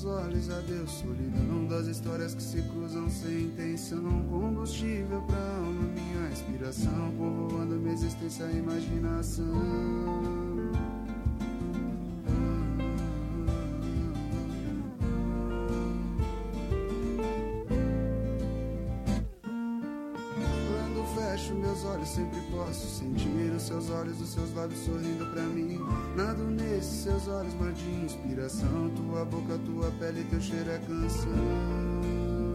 meus olhos, adeus solidão das histórias que se cruzam sem intenção. Combustível pra alma, minha inspiração, povoando minha existência, a imaginação. Meus olhos sempre posso sentir os seus olhos, os seus lábios sorrindo pra mim. Nado nesses seus olhos, mar de inspiração. Tua boca, tua pele, teu cheiro é canção.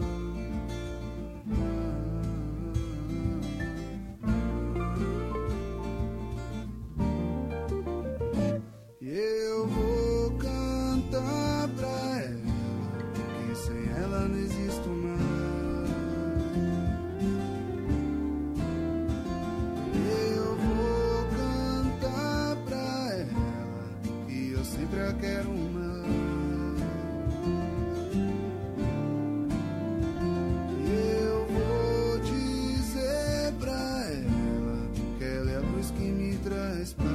E eu vou cantar pra ela, que sem ela não existo mais. Sempre eu quero uma. Eu vou dizer pra ela que ela é a luz que me traz paz.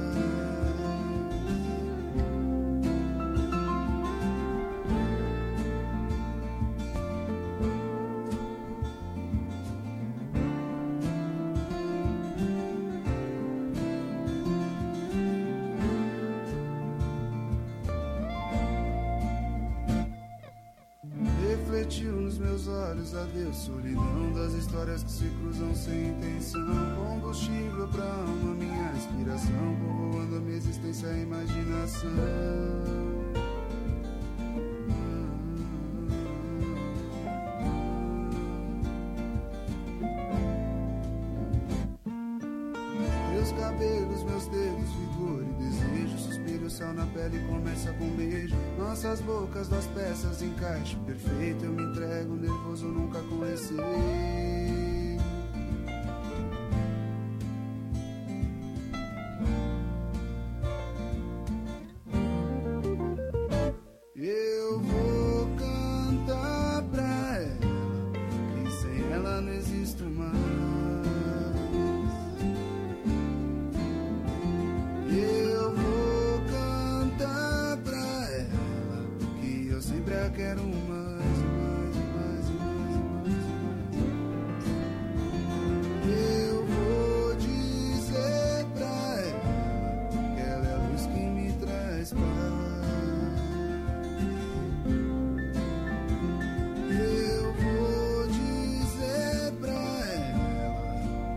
Refletiu nos meus olhos, adeus solidão das histórias que se cruzam sem intenção. Combustível pra alma, minha inspiração, povoando a minha existência, a imaginação. Meus cabelos, meus dedos, vigor e desejo, suspiro, céu na pele começa com beijo. Nossas bocas, duas peças, encaixe perfeito. Eu me entrego, nervoso, nunca com receio. Eu vou cantar pra ela, que sem ela não existo mais. Eu vou cantar pra ela, que eu sempre a quero mais, mais, mais, mais, mais. Eu vou dizer pra ela que ela é a luz que me traz paz. Eu vou dizer pra ela,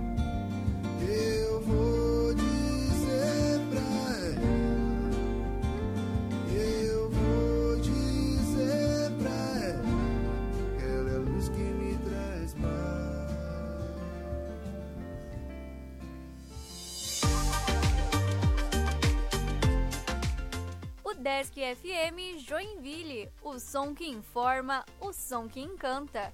eu vou dizer pra ela, eu vou dizer pra ela que ela é a luz que me traz paz. Udesc FM Joinville, o som que informa, o som que encanta.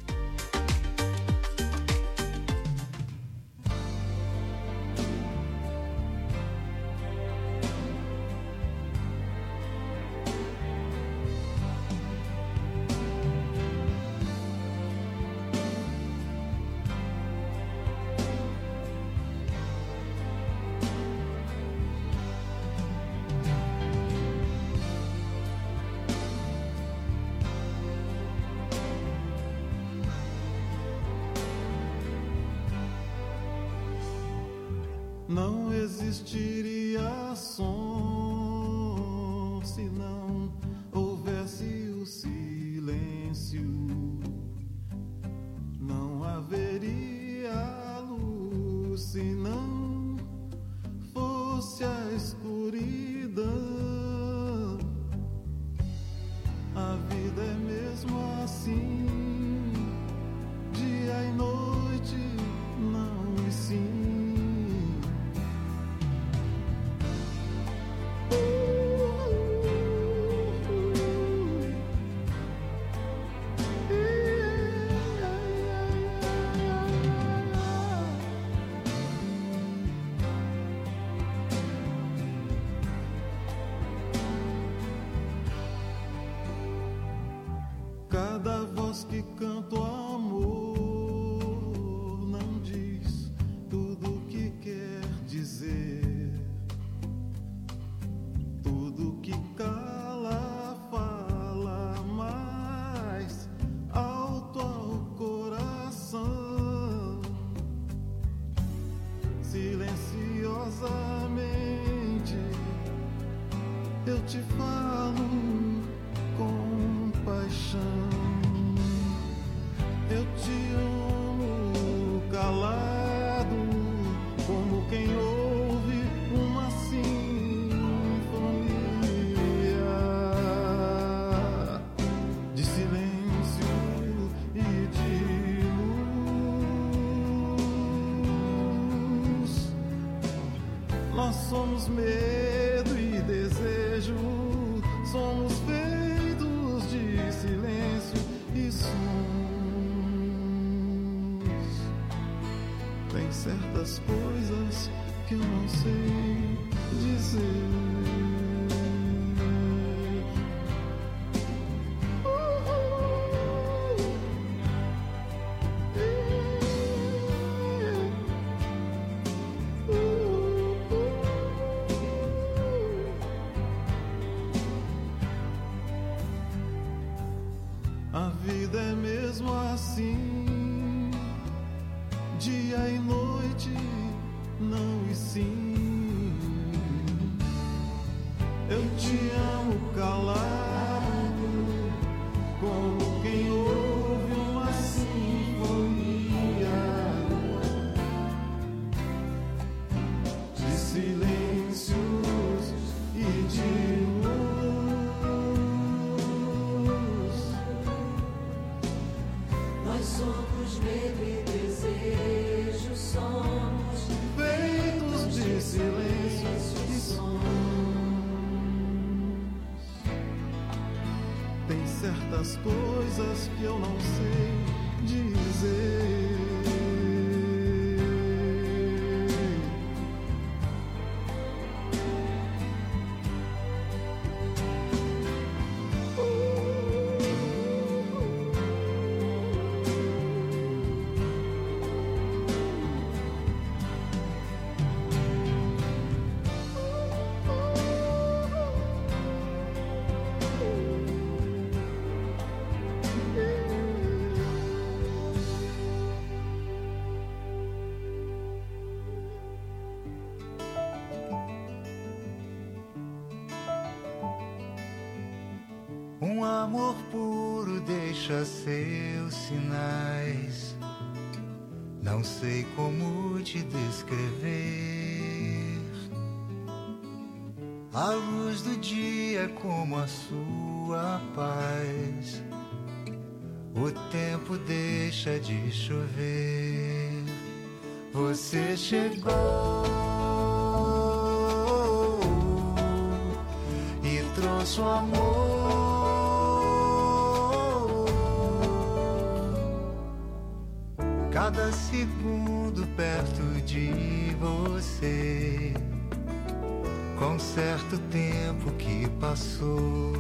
Não existiria som se não houvesse o silêncio. Não haveria luz se não fosse a escuridão. A vida é mesmo assim, dia e noite, não e sim. Cada voz que canta o amor não diz tudo o que quer dizer. Tudo que cala fala Somos medo e desejo, somos feitos de silêncio e sons. Tem certas coisas que eu não sei dizer. A vida é mesmo assim, dia e noite, não e sim. Eu te amo calado, como quem ouve uma sinfonia de silêncios e de somos medo e desejo, somos feitos de silêncios e sons. Tem certas coisas que eu não sei dizer. Um amor puro deixa seus sinais. Não sei como te descrever. A luz do dia como a sua paz. O tempo deixa de chover. Você chegou e trouxe o amor. Cada segundo perto de você, com certo tempo que passou.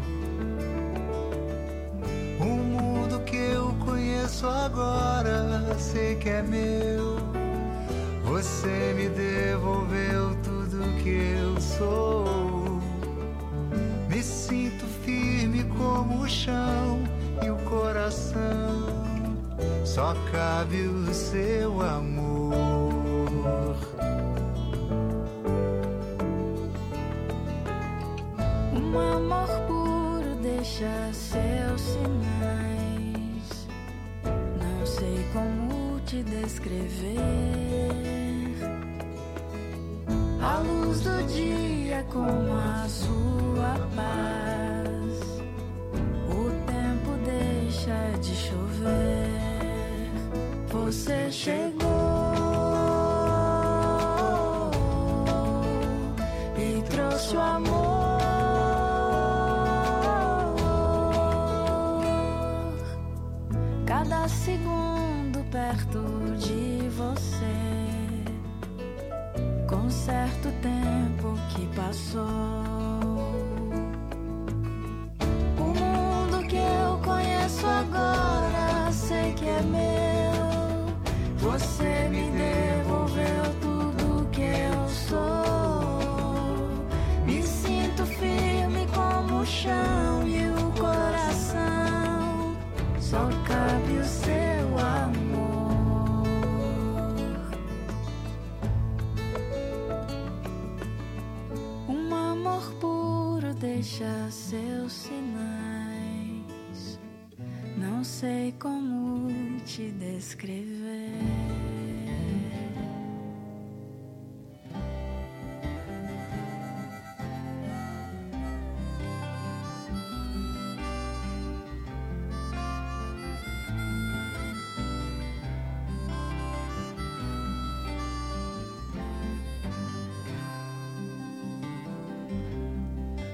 O mundo que eu conheço agora, sei que é meu. Você me devolveu tudo que eu sou. Me sinto firme como o chão e o coração. Só cabe o seu amor. Um amor puro deixa seus sinais. Não sei como te descrever. A luz do dia como a sua paz. O tempo deixa de chover. Você chegou e trouxe o amor. Cada segundo perto de você, com certo tempo que passou. O mundo que eu conheço agora, sei que é meu. Você me devolveu tudo que eu sou. Me sinto firme como o chão e o coração. Só cabe o seu amor. Um amor puro deixa seus sinais. Não sei como te descrever.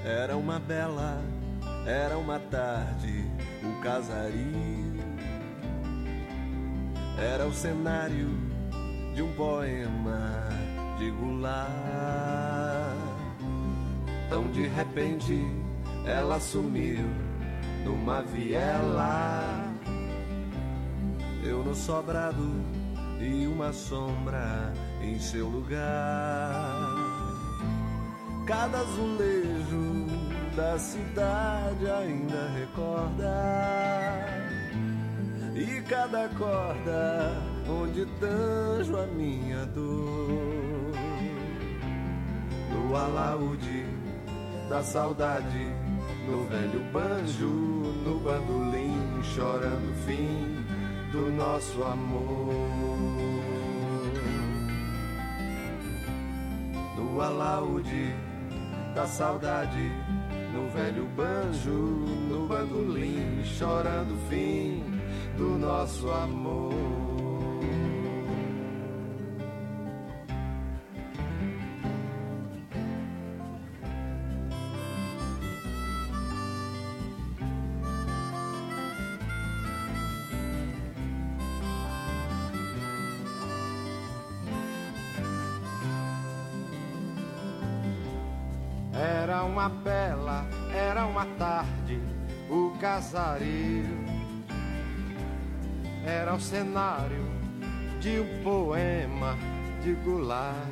Era uma bela, era uma tarde, o casario era o cenário de um poema de Goulart. Tão de repente ela sumiu numa viela, eu no sobrado e uma sombra em seu lugar. Cada azulejo da cidade ainda recorda, e cada corda onde tanjo a minha dor. No alaúde da saudade, no velho banjo, no bandolim, chorando o fim do nosso amor. No alaúde da saudade, no velho banjo, no bandolim, chorando o fim do nosso amor. Era uma bela, era uma tarde, o casario era o cenário de um poema de Goulart.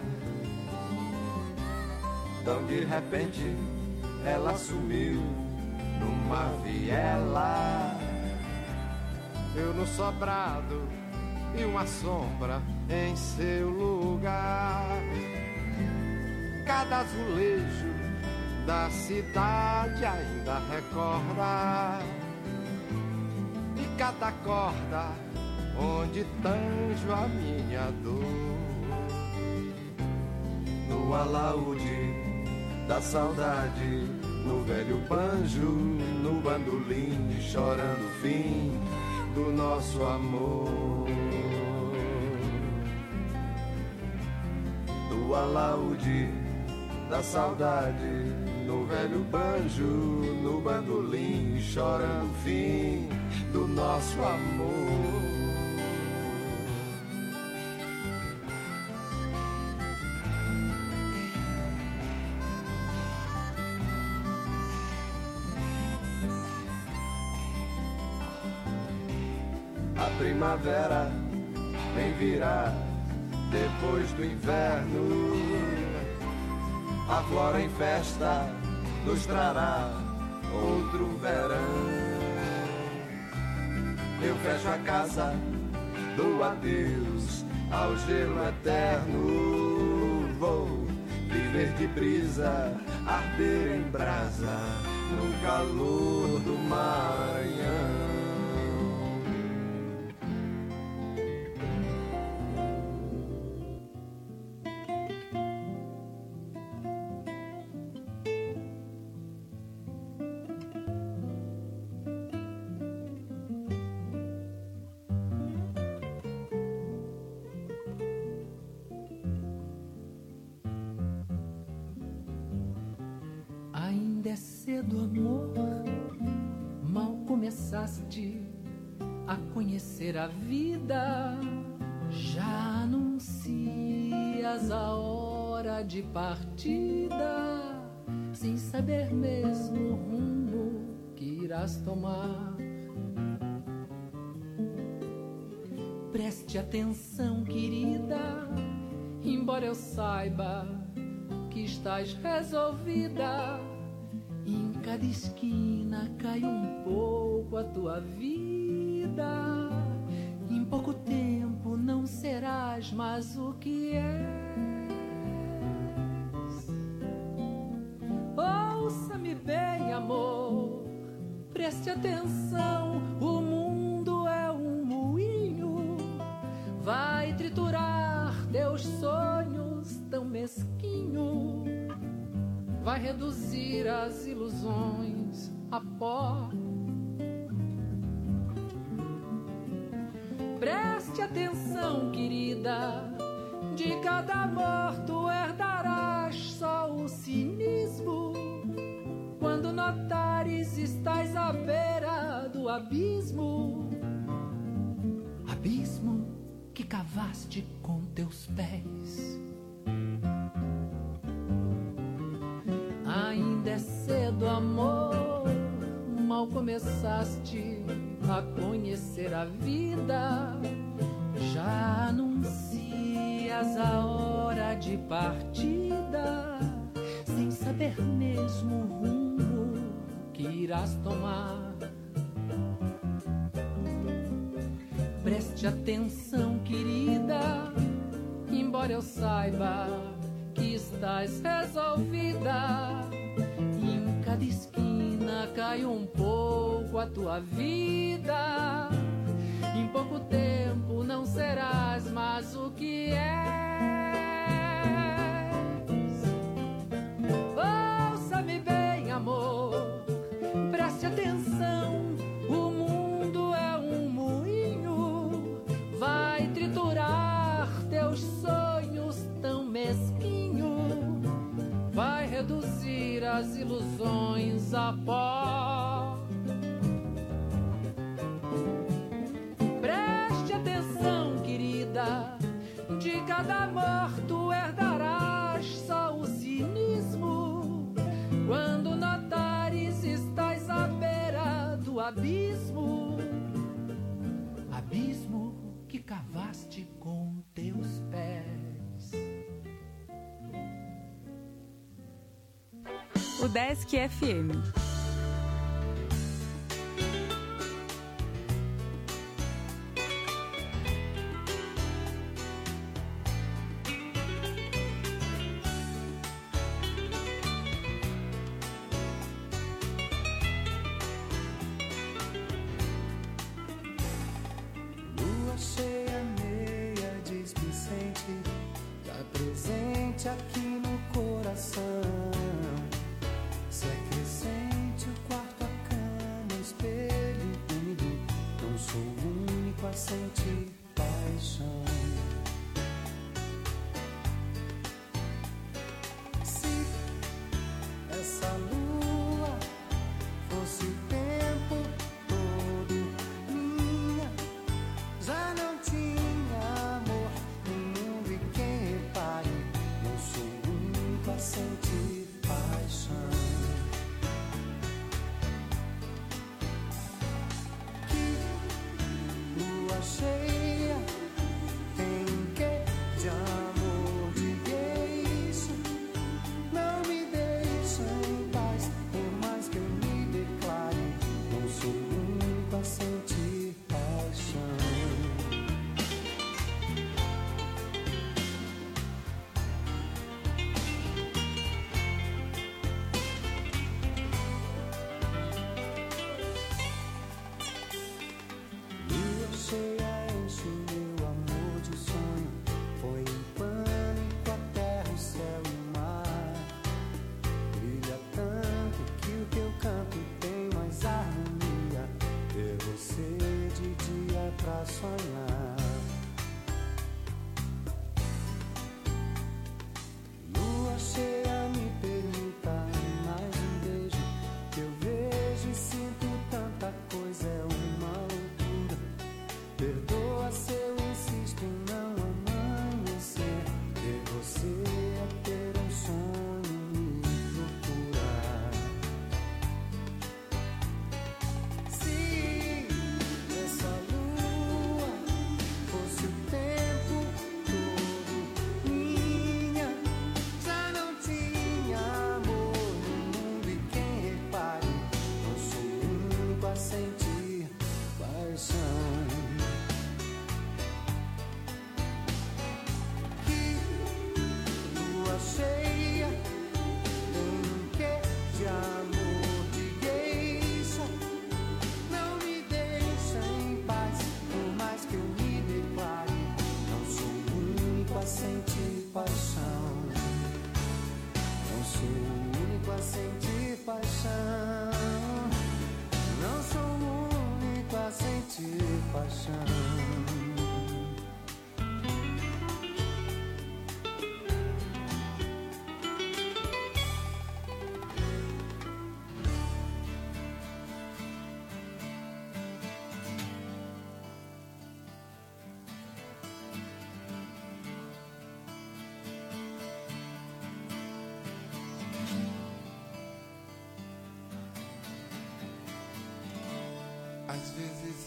Tão de repente ela sumiu numa viela, eu no sobrado e uma sombra em seu lugar. Cada azulejo da cidade ainda recorda, e cada corda onde tanjo a minha dor. No alaúde da saudade, no velho banjo, no bandolim, chorando o fim do nosso amor. No alaúde da saudade, no velho banjo, no bandolim, chorando o fim do nosso amor. A primavera vem virar depois do inverno, a flora em festa nos trará outro verão. Eu fecho a casa, dou adeus ao gelo eterno. Vou viver de brisa, arder em brasa no calor do Maranhão. Ainda é cedo, amor, mal começaste a conhecer a vida, já anuncias a hora de partida, sem saber mesmo o rumo que irás tomar. Preste atenção, querida, embora eu saiba que estás resolvida, em cada esquina cai um pouco a tua vida. Em pouco tempo não serás mais o que és. Ouça-me bem, amor, preste atenção, o mundo é um moinho, vai triturar teus sonhos tão mesquinho, vai reduzir as ilusões a pó. Preste atenção, querida, de cada amor tu herdarás só o cinismo, abismo, abismo que cavaste com teus pés. Ainda é cedo, amor, mal começaste a conhecer a vida, já anuncias a hora de partida, sem saber mesmo o rumo que irás tomar. Preste atenção, querida, embora eu saiba que estás resolvida. Em cada esquina cai um pouco a tua vida. Em pouco tempo não serás mais o que és. Ouça-me bem, amor, preste atenção. O mundo é um moinho, vai triturar teus sonhos tão mesquinho, vai reduzir as ilusões a pó. Preste atenção, querida, de cada amor tu herdarás só o cinismo. Quando notares estás à beira do abismo, abismo que cavaste com teus pés. O Desk FM. Lua cheia, meia displicente, tá presente aqui no coração. Se acrescente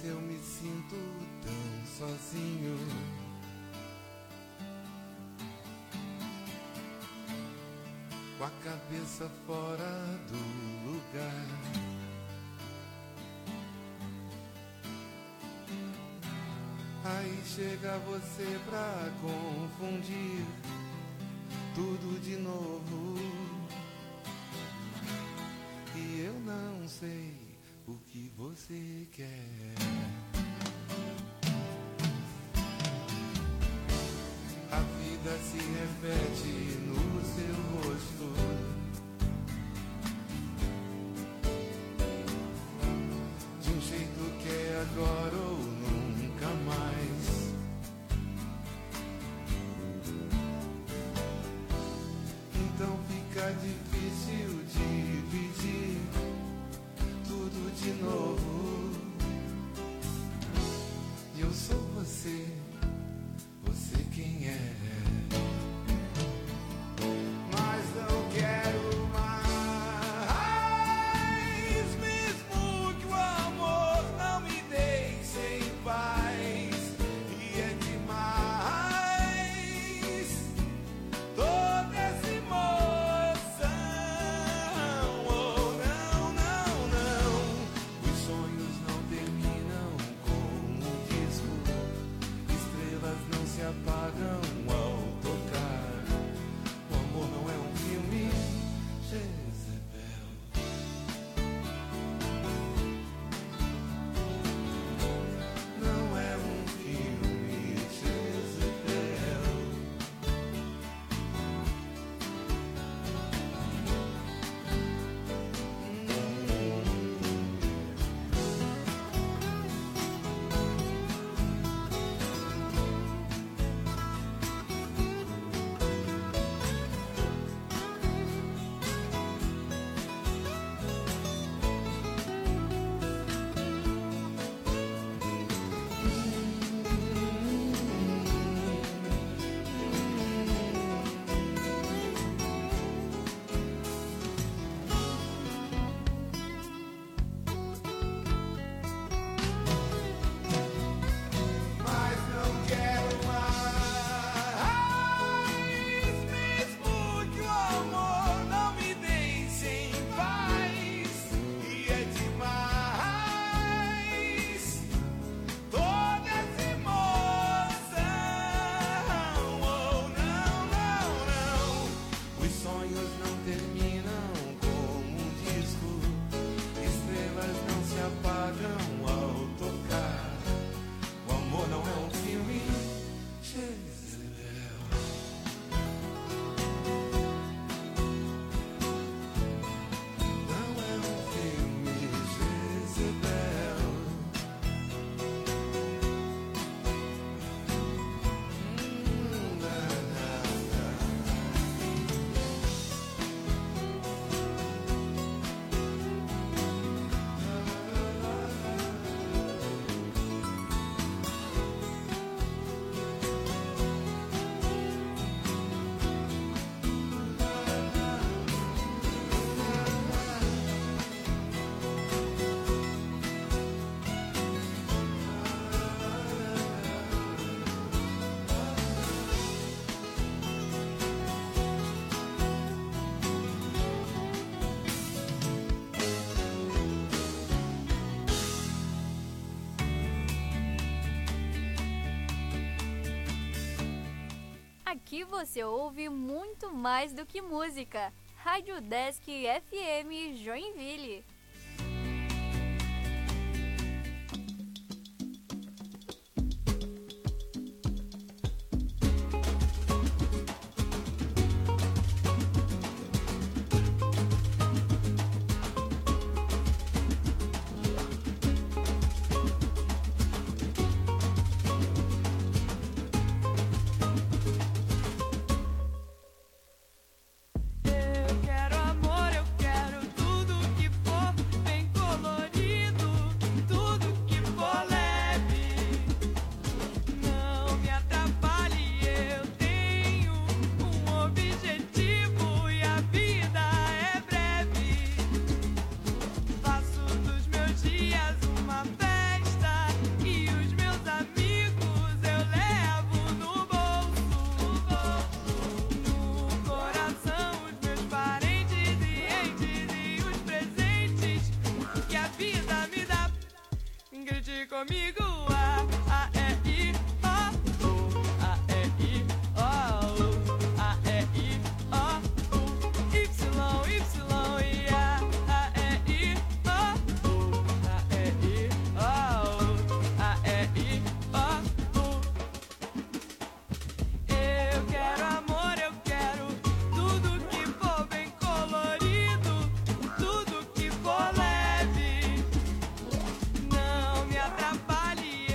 eu me sinto tão sozinho. Com a cabeça fora do lugar. Aí chega você pra confundir tudo de novo. E eu não sei o que você quer. A vida se repete no seu rosto. De um jeito que é agora ou nunca mais. Então fica difícil dividir tudo de novo. E eu sou você, você quem é. Mas não quero mais, mesmo que o amor não me deixe em paz. E é demais toda essa emoção. Oh, não, não, não. Os sonhos não terminam com um disco. Estrelas não se apagam ao tocar. O amor não é um filme, Jezebel. Não é um filme, Jezebel. Mas não quero mais, mesmo que o amor não me deixe em paz. E é demais toda essa emoção. Oh, não, não, não. Os sonhos não terminam como um disco. Estrelas não se apagam ao tocar. O amor não é um filme, Jezebel. Não é um filme, Jezebel. Na, na, Aqui você ouve muito mais do que música. Rádio Desk FM Joinville. Eu quero amor, eu quero tudo que for comigo. A, E, I, O, U. A, E, I, O, U. A, E, I, O, U. Y, Y, e A, E, I, O, U. A, E, I, O, U. A, E, I, O, U. Eu quero amor, eu quero tudo que for bem colorido, tudo que for leve. Não me atrapalhe,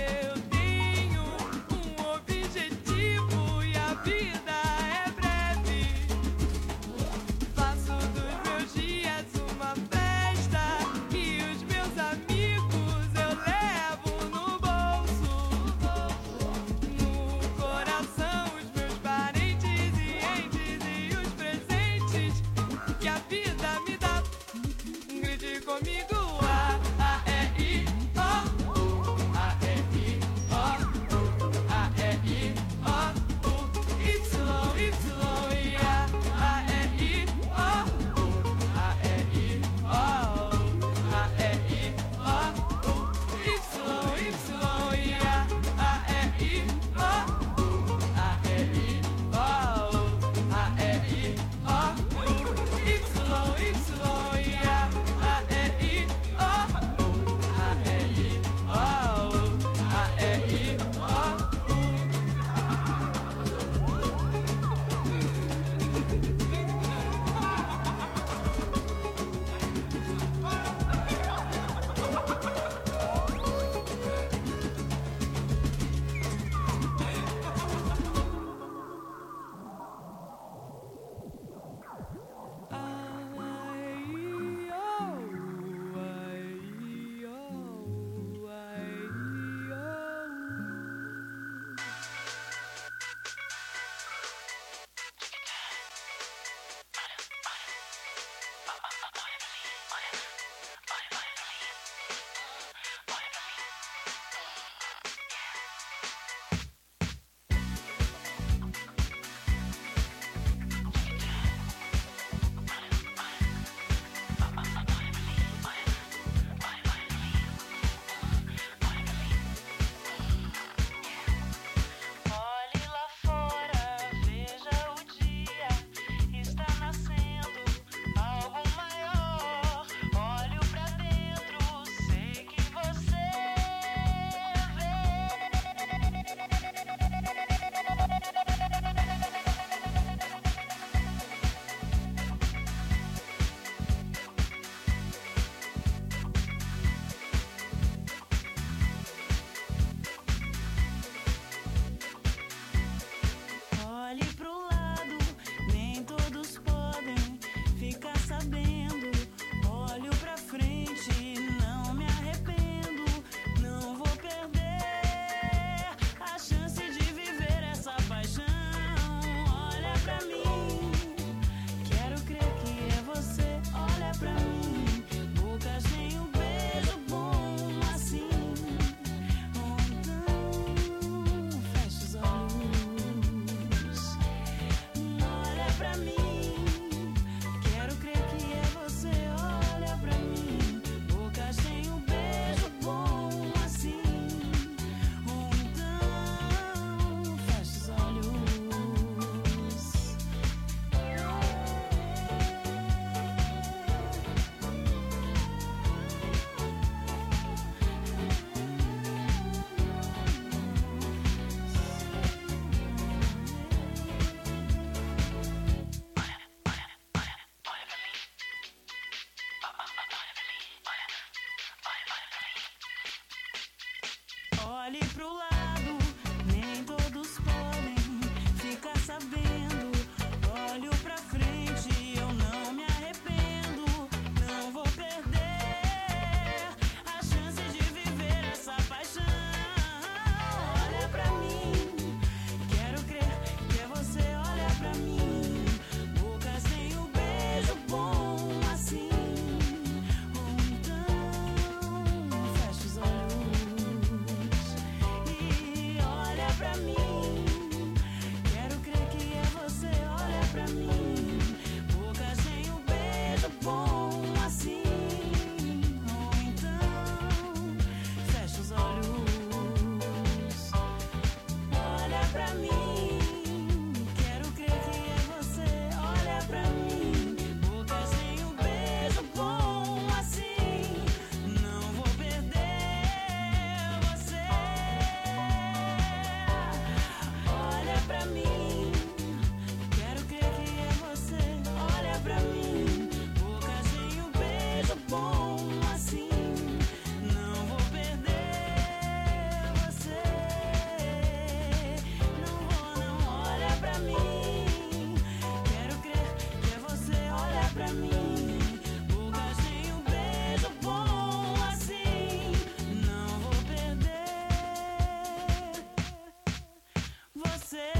você.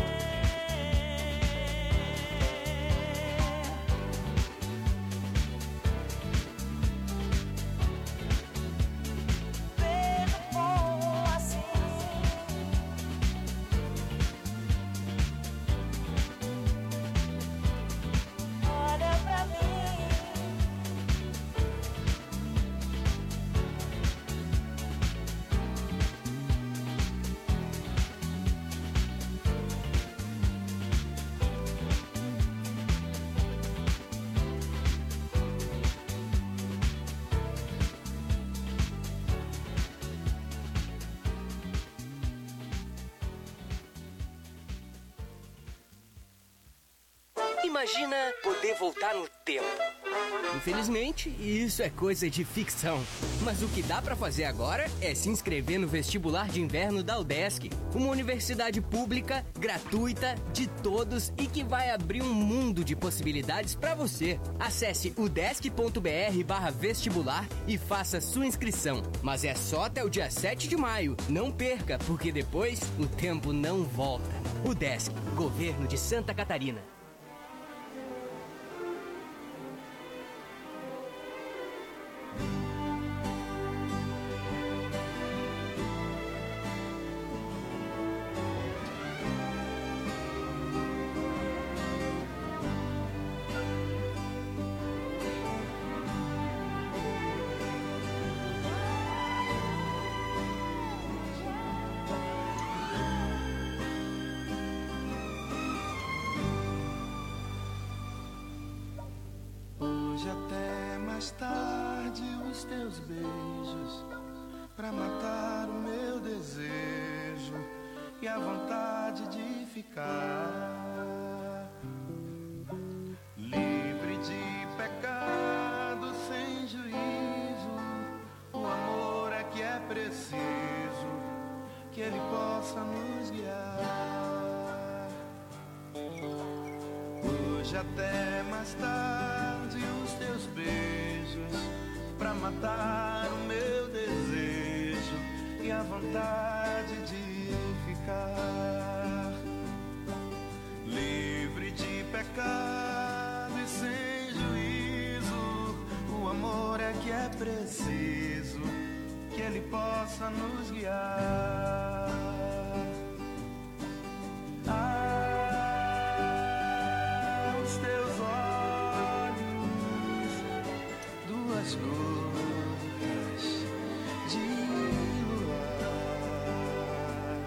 Imagina poder voltar no tempo. Infelizmente, isso é coisa de ficção. Mas o que dá pra fazer agora é se inscrever no vestibular de inverno da UDESC, uma universidade pública, gratuita, de todos e que vai abrir um mundo de possibilidades pra você. Acesse udesc.br/vestibular e faça sua inscrição. Mas é só até o dia 7 de maio. Não perca, porque depois o tempo não volta. UDESC, Governo de Santa Catarina. Hoje até mais tarde os teus beijos pra matar o meu desejo e a vontade de ficar livre de pecado, sem juízo. O amor é que é preciso que ele possa nos guiar. Hoje até mais tarde os teus beijos pra matar o meu desejo e a vontade de ficar livre de pecado e sem juízo. O amor é que é preciso que ele possa nos guiar. Os teus olhos, duas gotas de luar.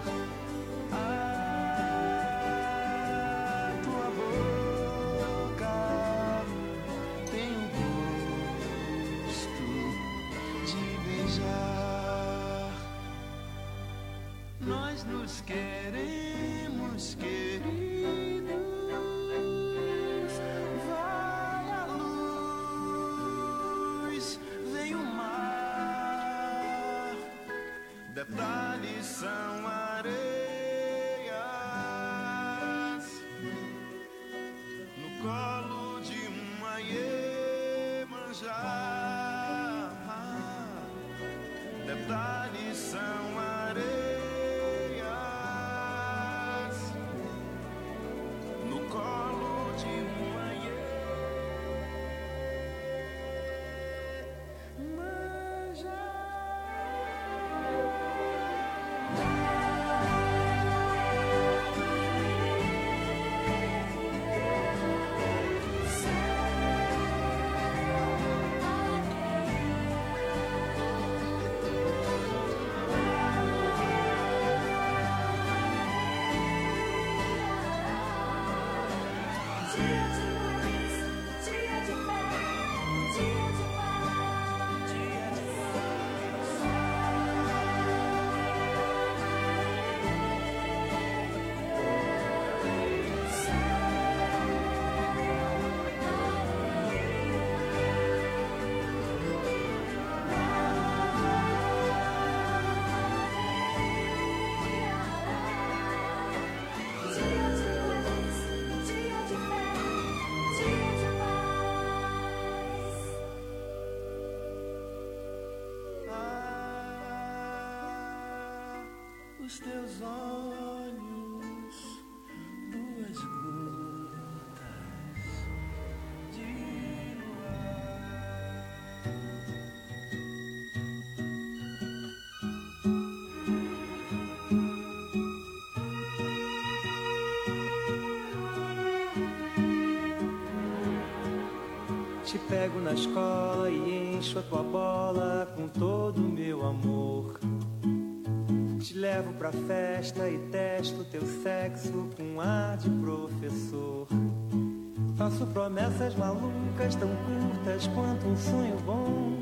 Tua boca tem o gosto de beijar. Nós nos queremos, queridos. Vai a luz, vem o mar. Detalhes são areias no colo de uma Iemanjá. Detalhes são areias no colo de uma Iemanjá. Os teus olhos, Te pego na escola e encho a tua bola com todo o meu amor. Te levo pra festa e testo teu sexo com ar de professor. Faço promessas malucas tão curtas quanto um sonho bom.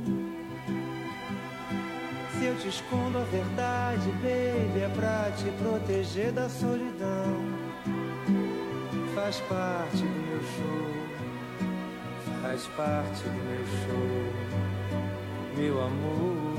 Se eu te escondo a verdade, baby, é pra te proteger da solidão. Faz parte do meu show, faz parte do meu show, meu amor.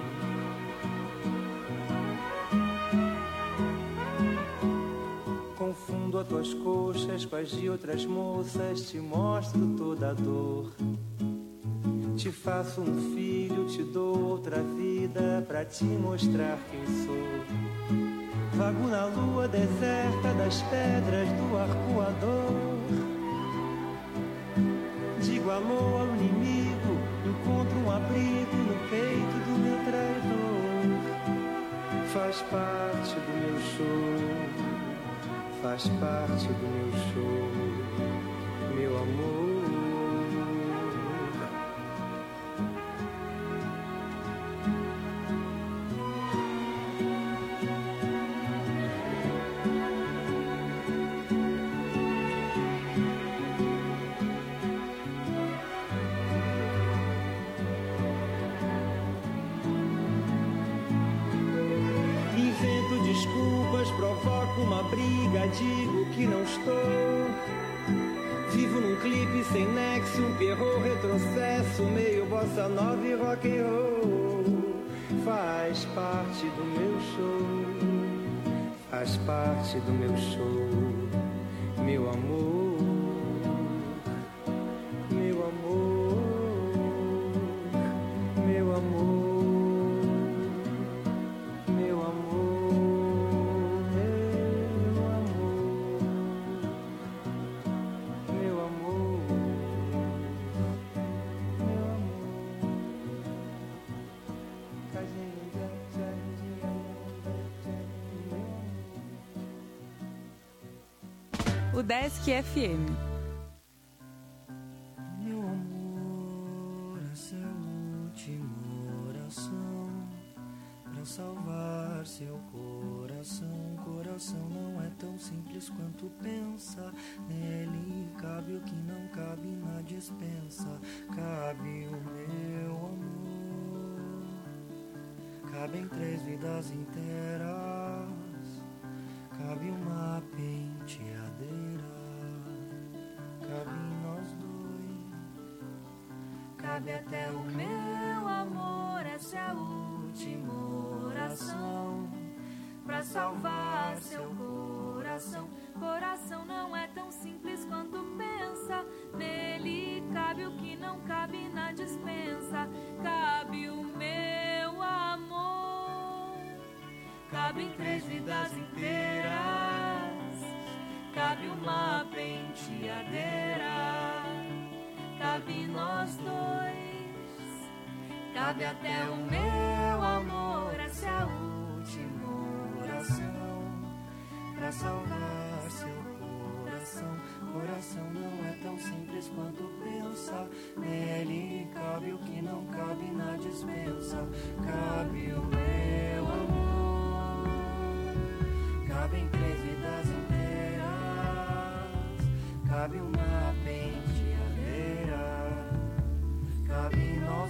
Confundo as tuas coxas com as de outras moças, te mostro toda a dor. Te faço um filho, te dou outra vida pra te mostrar quem sou. Vago na lua deserta das pedras do arcoador. Digo alô ao inimigo, encontro um abrigo no peito do meu traidor. Faz parte do meu show, faz parte do meu show, meu amor. Provoco uma briga, digo que não estou. Vivo num clipe sem nexo, um perro retrocesso, meio bossa nova e rock and roll. Faz parte do meu show, faz parte do meu show, meu amor, meu amor, meu amor. Udesc FM. Meu amor, essa é a última oração pra salvar seu coração. Coração não é tão simples quanto pensa. Nele cabe o que não cabe na dispensa. Cabe o meu amor, cabem 3 vidas inteiras. Cabe uma penteadeira, cabe nós dois, cabe até o meu amor. Essa é a última oração pra salvar seu coração. Coração não é tão simples quanto pensa. Nele cabe o que não cabe na dispensa. Cabe o meu amor, cabem 3 vidas inteiras. Cabe uma penteadeira, cabe nós dois, cabe até o meu amor. Essa é a última oração pra salvar seu coração. Coração não é tão simples quanto pensa. Nele cabe o que não cabe na dispensa. Cabe o meu amor, cabem 3 vidas inteiras. Cabe uma penteadeira, cabe nós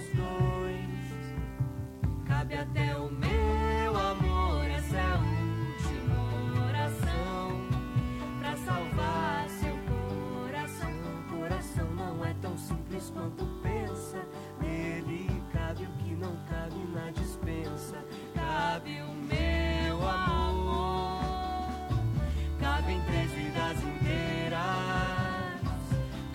dois, cabe até o meu amor. Essa é a última oração pra salvar seu coração. Coração não é tão simples quanto pensa. Nele cabe o que não cabe na dispensa. Cabe o meu amor, cabem 3 vidas inteiras.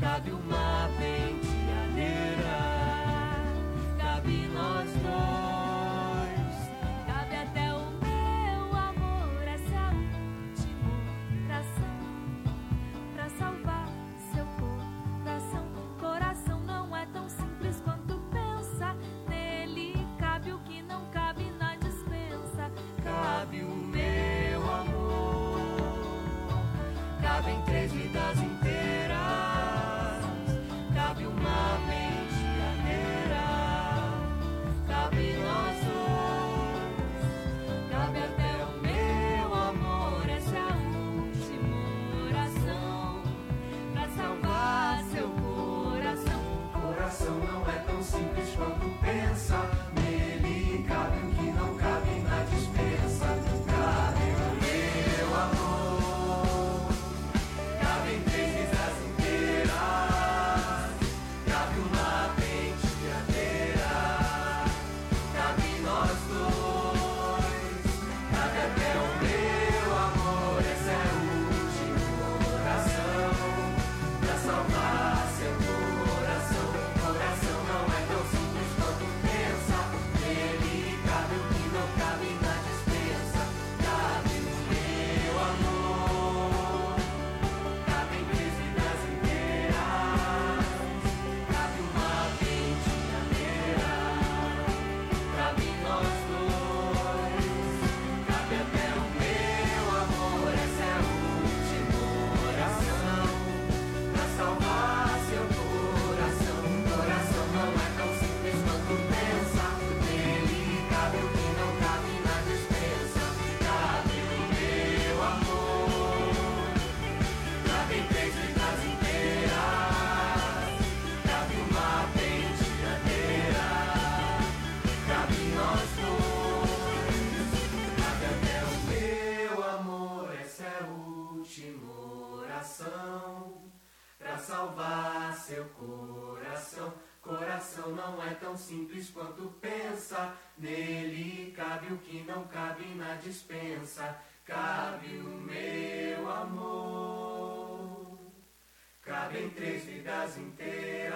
coração, pra salvar seu coração. Coração não é tão simples quanto pensa, nele cabe o que não cabe na despensa. Cabe o meu amor, cabe em 3 vidas inteiras,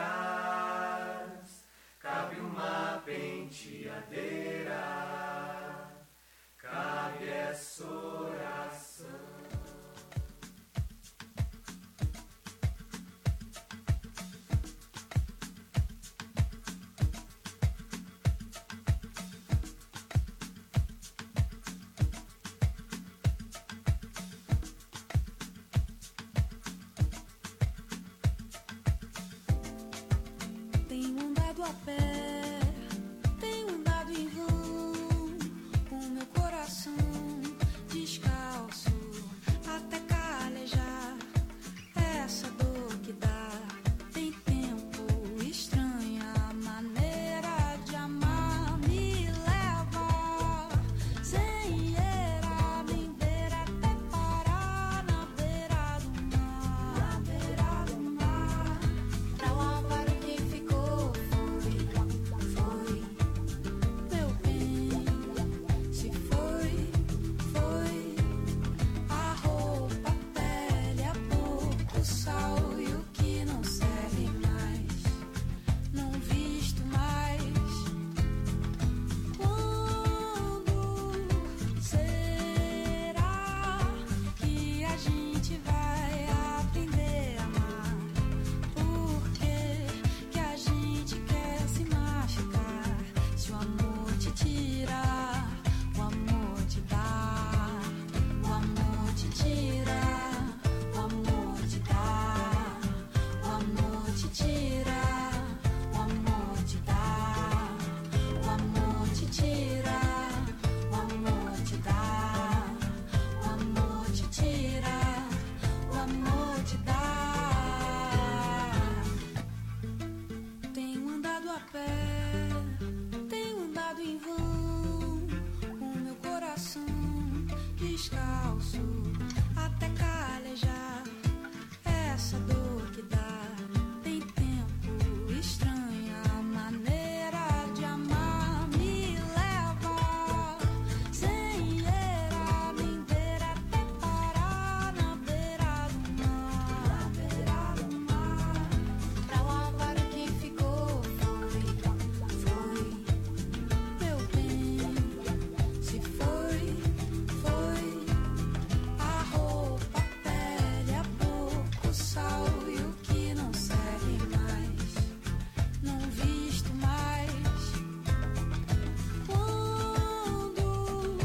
cabe uma penteadeira, cabe essa oração. A pé, tenho andado em vão, o meu coração descalço até calejar. Essa dor que dá tem tempo, estranha maneira de amar me leva sem era, nem ver até parar na beira do mar, na beira do mar, pra lavar o que ficou. Descalço até calejar. Essa dor que dá tem tempo, estranha maneira de amar me leva sem era, nem ver até parar na beira do mar, na beira do mar, pra lavar o que ficou. Foi meu bem, se foi. A roupa, a pele, a boca, o sal e o que não serve mais, não visto mais. Quando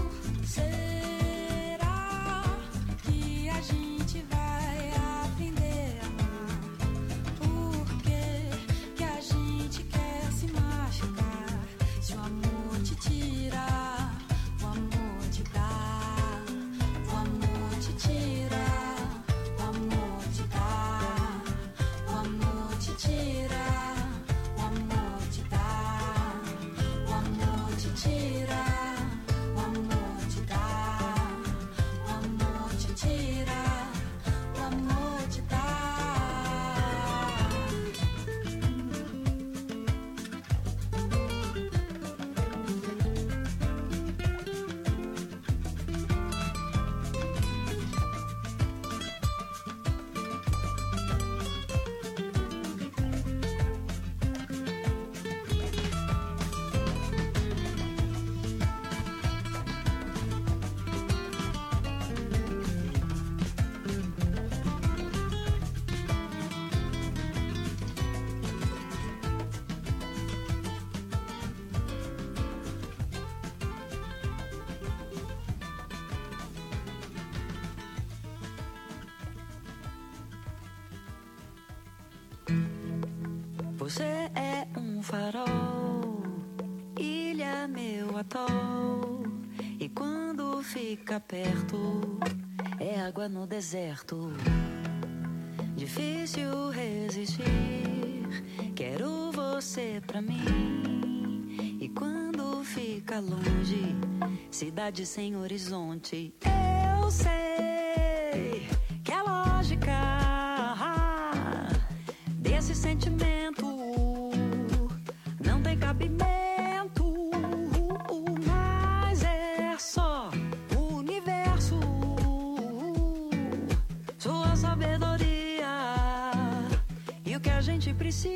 será que a gente vai aprender a amar? Por que a gente quer se machucar? Se o amor te tira, o amor te dá. O amor te tira, o amor te dá. O amor te tira, o amor te dá. O amor te tira, o amor te dá. O amor te tira, o amor te dá. Você é um farol, ilha, meu atol. E quando fica perto, é água no deserto. Difícil resistir, quero você pra mim. E quando fica longe, cidade sem horizonte. Eu sei que é lógica. desse sentimento não tem cabimento, mas é só o universo, sua sabedoria e o que a gente precisa.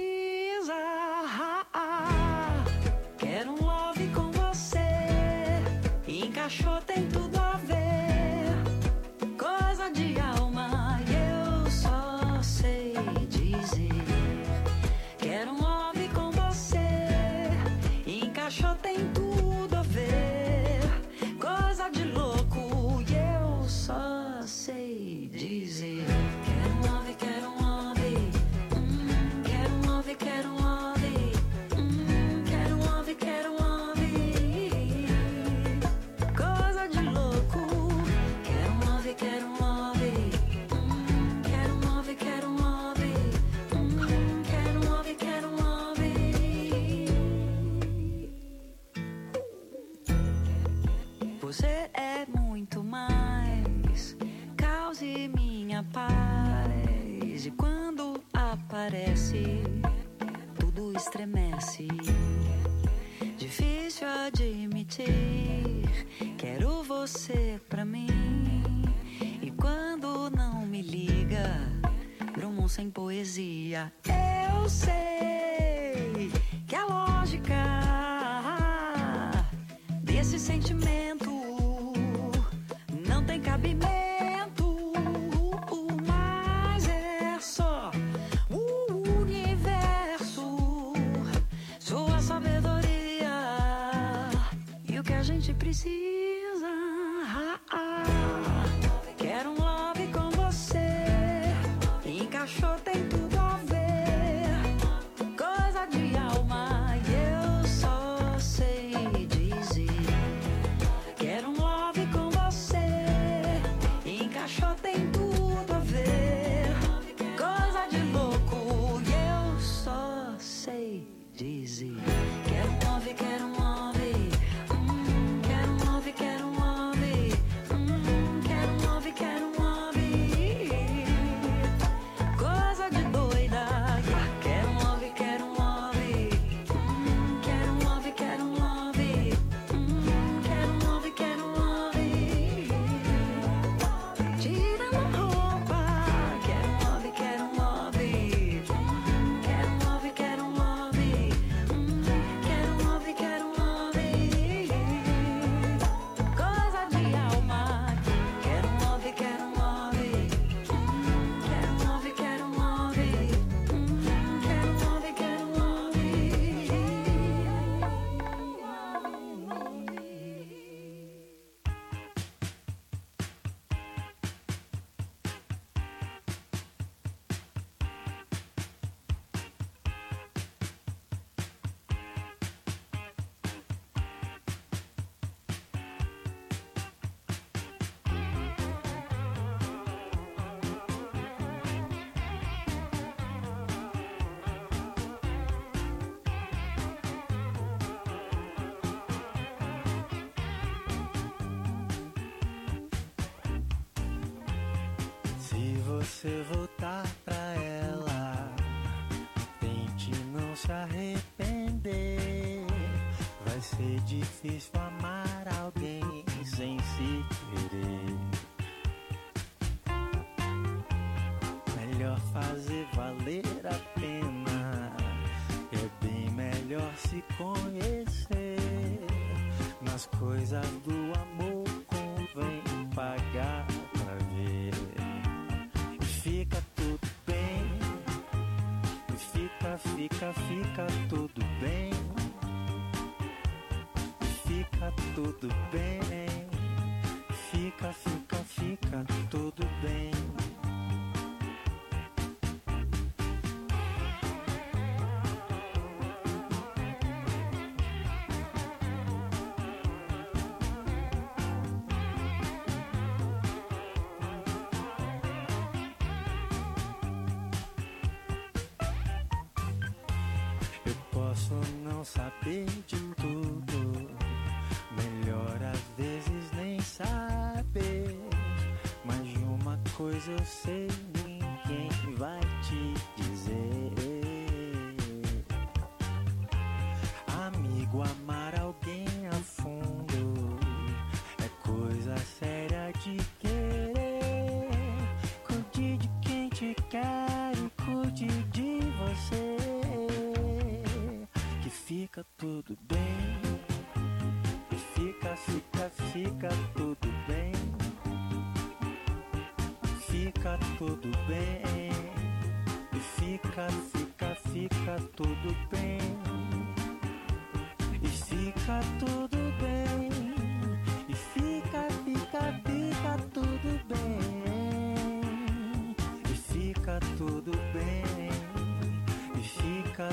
Quero um love com você, encaixou, tem tudo a ver, coisa de alma, eu só sei dizer. Quero um love com você, encaixou, tem tudo a ver, coisa de louco, eu só sei dizer. Quero um love, quero um love, quero um love, quero um love, quero um love, quero um love, coisa de louco. Quero um love, quero um love, quero um love, quero um love, quero um love, quero um love. Você é muito mais, cause minha paz, e quando aparece tudo estremece. Difícil admitir, quero você pra mim, e quando não me liga, Drummond sem poesia. Eu sei que a lógica desse sentimento não tem cabimento, mas é só o universo, sua sabedoria e o que a gente precisa. Quero um love com você, encaixou, tem tudo a ver, coisa de alma, eu só sei dizer. Quero um love com você, encaixou, tem tudo a ver, coisa de louco, eu só sei dizer. Quero um love, quero um love, quero um love, quero um love, quero um love, quero um love, coisa de doida. Quero um love, quero um love, quero um love, quero um love, quero um love, quero um love, tirando a roupa. Quero um love, quero um love, quero um love, quero um love, quero um love, quero um love, coisa de alma. Quero um love, quero um love, quero um love, quero um love, quero um love, quero um love. Se você voltar pra ela, tente não se arrepender. Vai ser difícil amar alguém sem se querer. Melhor fazer valer a pena, é bem melhor se conhecer. Nas coisas do amor convém pagar pra ver. Fica tudo bem, fica tudo bem, fica tudo bem, fica tudo bem. Posso não saber de tudo, melhor às vezes nem saber. Mas de uma coisa eu sei, ninguém vai te dizer. consigo amar alguém a fundo. É coisa séria de querer. Curte de quem te quer e curte de você. Que fica tudo bem. E fica tudo bem. Fica tudo bem. E fica tudo bem. E fica tudo bem. E fica tudo bem. E fica tudo bem. E fica.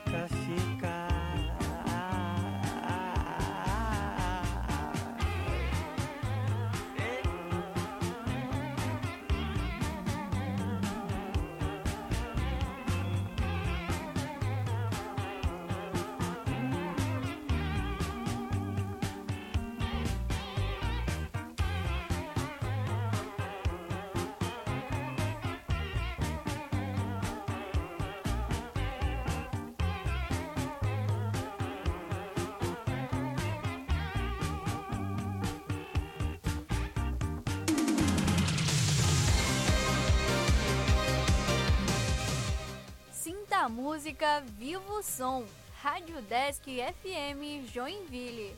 A música Viva o Som, Rádio Desk FM Joinville.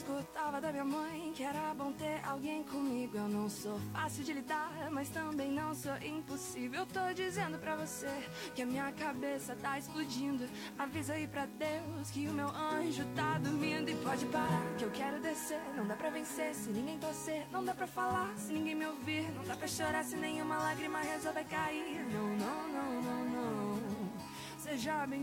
escutava da minha mãe que era bom ter alguém comigo. Eu não sou fácil de lidar, mas também não sou impossível. Eu tô dizendo pra você que a minha cabeça tá explodindo. Avisa aí pra Deus que o meu anjo tá dormindo. E pode parar que eu quero descer. Não dá pra vencer se ninguém torcer. Não dá pra falar se ninguém me ouvir. Não dá pra chorar se nenhuma lágrima resolver cair. Não, não, não, não, não. Seja bem